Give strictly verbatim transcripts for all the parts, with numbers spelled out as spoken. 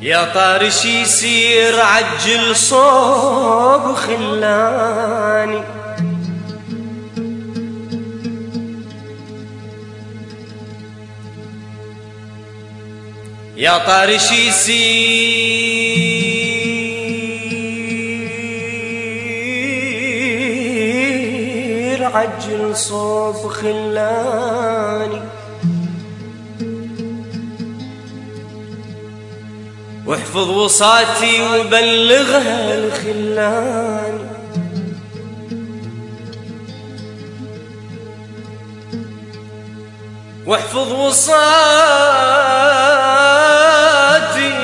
يا طارش يسير عجل صوب خلاني، يا طارش يسير عجل صوب خلاني، واحفظ وصاتي وبلغها لخلاني، واحفظ وصاتي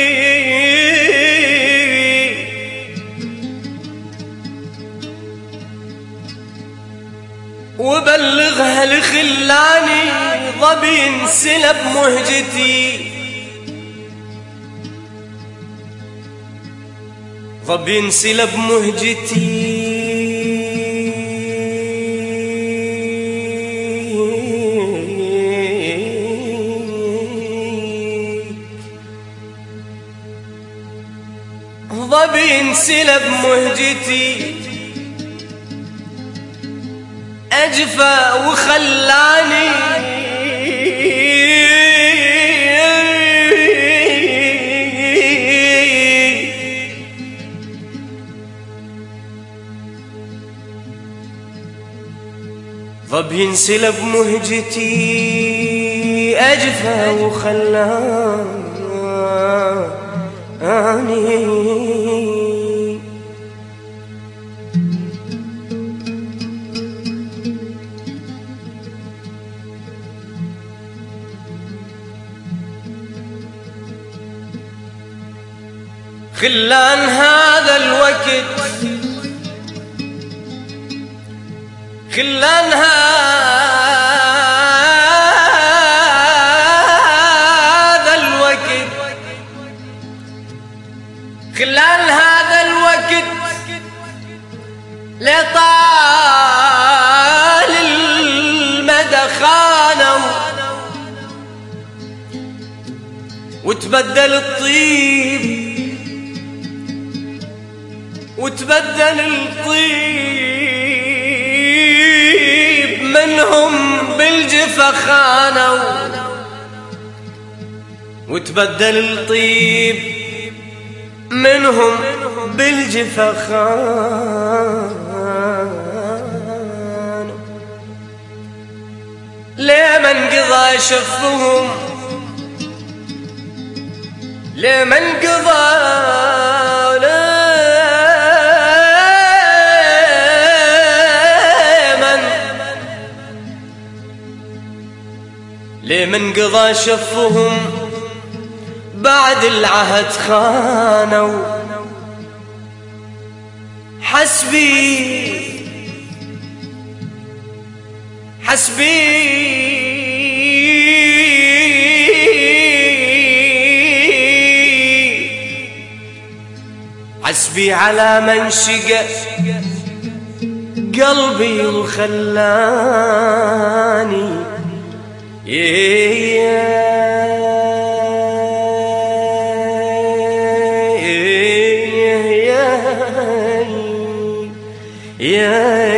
وبلغها لخلاني، ظبي انسلب مهجتي، ظبي انسلب مهجتي، ظبي انسلب مهجتي، أجفى وخلاني ظبي انسلب مهجتي، أجفى وخلاني. خلان هذا الوقت، خلان هذا الوقت، خلان هذا الوقت لطال المدى خانوا، وتبدل الطيب، وتبدل الطيب منهم بالجفا خانوا، وتبدل الطيب منهم بالجفا خانوا. ليه ما انقضى شفهم، ليه ما انقضى، ليه من قضى شفهم بعد العهد خانوا. حسبي حسبي حسبي على من شقى قلبي وخلاني، يا